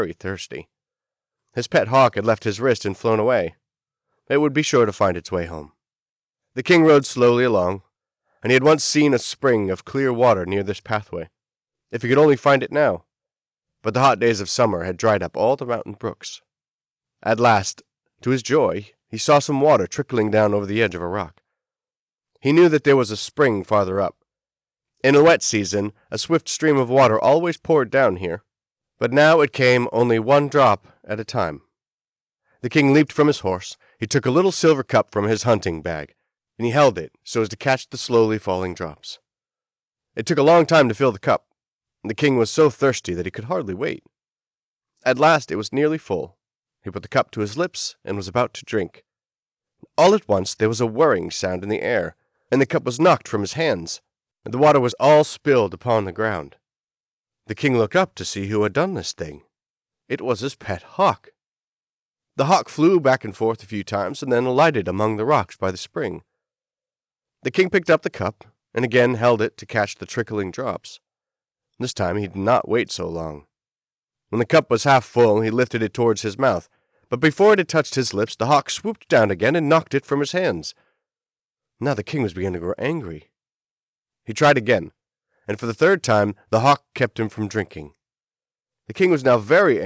very thirsty. His pet hawk had left his wrist and flown away. It would be sure to find its way home. The king rode slowly along, and he had once seen a spring of clear water near this pathway. If he could only find it now. But the hot days of summer had dried up all the mountain brooks. At last, to his joy, he saw some water trickling down over the edge of a rock. He knew that there was a spring farther up. In the wet season, a swift stream of water always poured down here, but now it came only one drop at a time. The king leaped from his horse. He took a little silver cup from his hunting bag, and he held it so as to catch the slowly falling drops. It took a long time to fill the cup, and the king was so thirsty that he could hardly wait. At last it was nearly full. He put the cup to his lips and was about to drink. All at once there was a whirring sound in the air, and the cup was knocked from his hands, and the water was all spilled upon the ground. The king looked up to see who had done this thing. It was his pet hawk. The hawk flew back and forth a few times and then alighted among the rocks by the spring. The king picked up the cup and again held it to catch the trickling drops. This time he did not wait so long. When the cup was half full, he lifted it towards his mouth, but before it had touched his lips, the hawk swooped down again and knocked it from his hands. Now the king was beginning to grow angry. He tried again, and for the third time the hawk kept him from drinking. The king was now very